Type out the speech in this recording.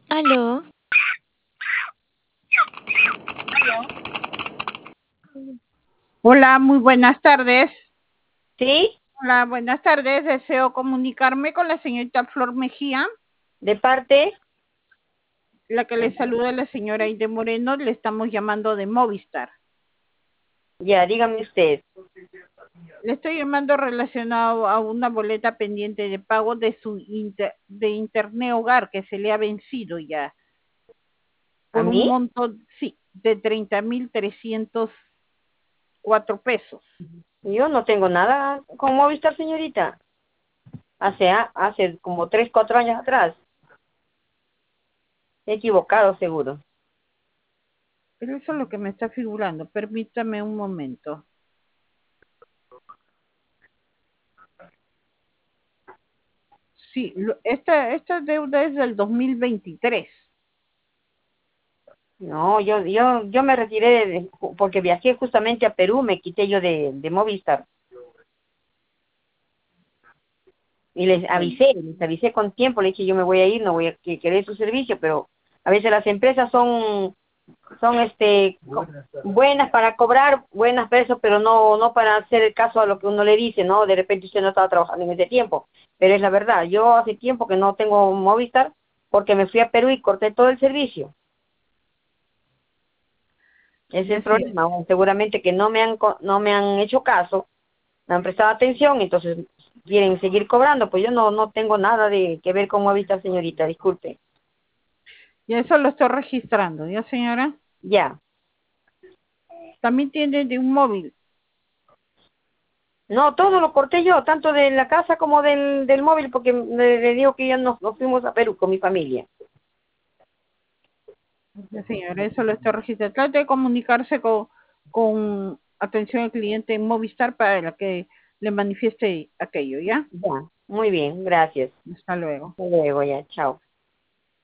Aló, Hola, muy buenas tardes. ¿Sí? Hola, buenas tardes. Deseo comunicarme con la señorita Flor Mejía, ¿De parte? la que le saluda la señora Aide Moreno. Le estamos llamando de Movistar. Ya, dígame usted. Le estoy llamando relacionado a una boleta pendiente de pago de su de Internet Hogar que se le ha vencido ya ¿A por un mí? monto, sí, de 30.304 pesos. Yo no tengo nada con Movistar, señorita. Hace como 3, 4 años atrás. He equivocado, seguro. Pero eso es lo que me está figurando. Permítame un momento. Sí, esta deuda es del 2023. No, yo me retiré porque viajé justamente a Perú, me quité yo de Movistar. Y Bueno, les avisé con tiempo, le dije yo me voy a ir, no voy a querer su servicio, pero a veces las empresas son buenas para cobrar, buenas para eso, pero no para hacer el caso a lo que uno le dice, ¿no? De repente usted no estaba trabajando en ese tiempo, pero es la verdad, yo hace tiempo que no tengo Movistar porque me fui a Perú y corté todo el servicio. Ese es ya el sí, problema, bueno, seguramente que no me han hecho caso, no han prestado atención, entonces quieren seguir cobrando, pues yo no tengo nada de que ver con Movistar, señorita, disculpe. ya eso lo estoy registrando, ¿ya señora? Ya. También tiene de un móvil. No, todo lo corté yo, tanto de la casa como del móvil, porque le digo que ya nos fuimos a Perú con mi familia. Ya señora, eso lo estoy registrando. Trate de comunicarse con atención al cliente en Movistar para la que le manifieste aquello, ¿ya? Ya, muy bien, gracias. Hasta luego. Hasta luego, ya, chao.